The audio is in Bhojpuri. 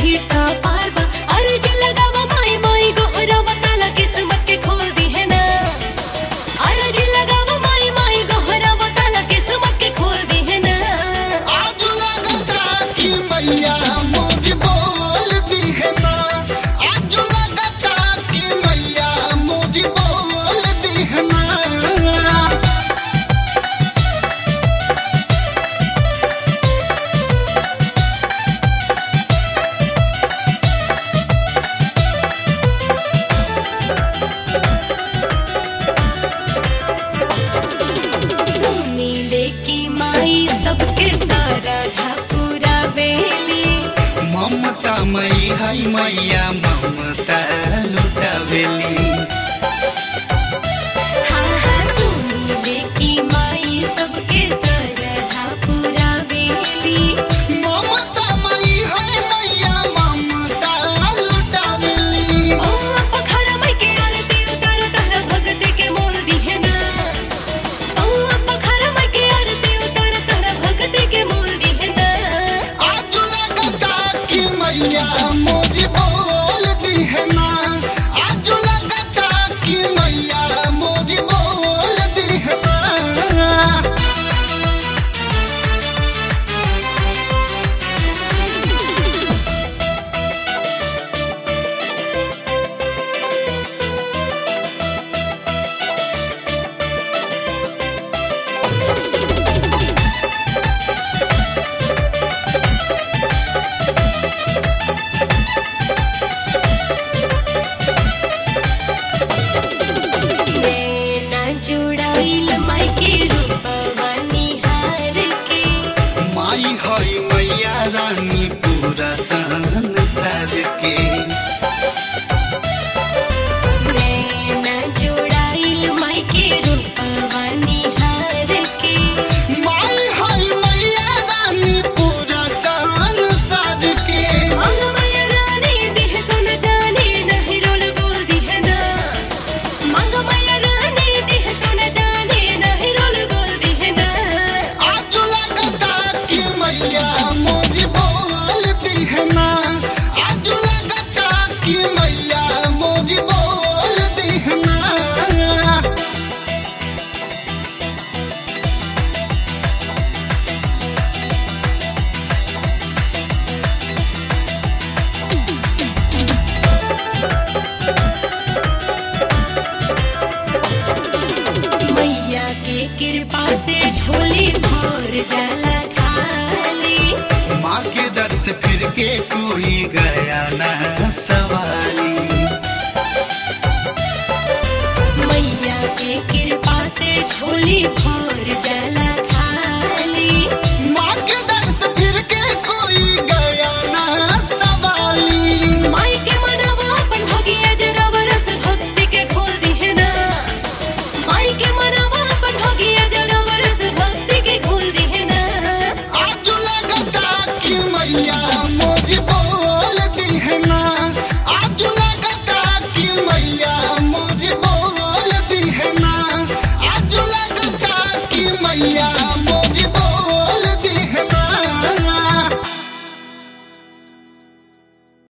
भीड़ का पारवा अर्ज लगावा माई माई गोहरा बताला किस्मत के खोल दी है ना। अर्ज लगावा माई माई गोहरा बताला किस्मत के खोल दी है ना। आज लगता कि मैया मोरी बोल दी है ना। आज लगता कि मैया मोरी बोल दी है ना। सबके सारा ठाकुरा बेली ममता मई है मैया ममता लुटावेली। हाँ हाँ सुनीले की माई सबके सारा ठाकुरा बेली ममता मई है मैया ममता लुटावेली। ओ पखरा मई के आरती उतारो तहरा भक्ति के मोल दी है ना। ओ पखरा मई के आरती उतारो तहरा भक्ति के मोल दी है ना। आज लगता कि मैया मोरी बोल दी है ना। आज लगता कि मैया मोरी बोल दी है ना। जुड़ाइल माई के रूपवा निहार के माई है मैया रानी पूरा संसार के। नैना जुड़ाइल माई के रूपवा निहार के माई है मैया रानी पूरा संसार के। मंगमय रानी देह सुन जाने नहीं रोल गोल दी है ना। मंगमय रानी देह सुन जाने नहीं रोल गोल दी है ना। आज लगता कि मैया मोरी बोल दी है ना। आज लगता कि मैया मोरी बोल दी है ना। मैया के कृपा से झोली भर जाला खाली माँ के दर से फिर के कोई गया ना सवाली। मैया के कृपा से झोली भर जाला खाली माँ के दर से फिर के कोई गया ना सवाली। माई के मनवा अपन भगिया जगावा रस भक्ति के खोल दी है ना। माई के मनवा अपन भगिया जगावा रस भक्ति के खोल दी है ना। आज लगता कि मैया मोरी बोल दी है ना। आज लगता कि मैया मोरी बोल दी है ना। आज लगता कि मैया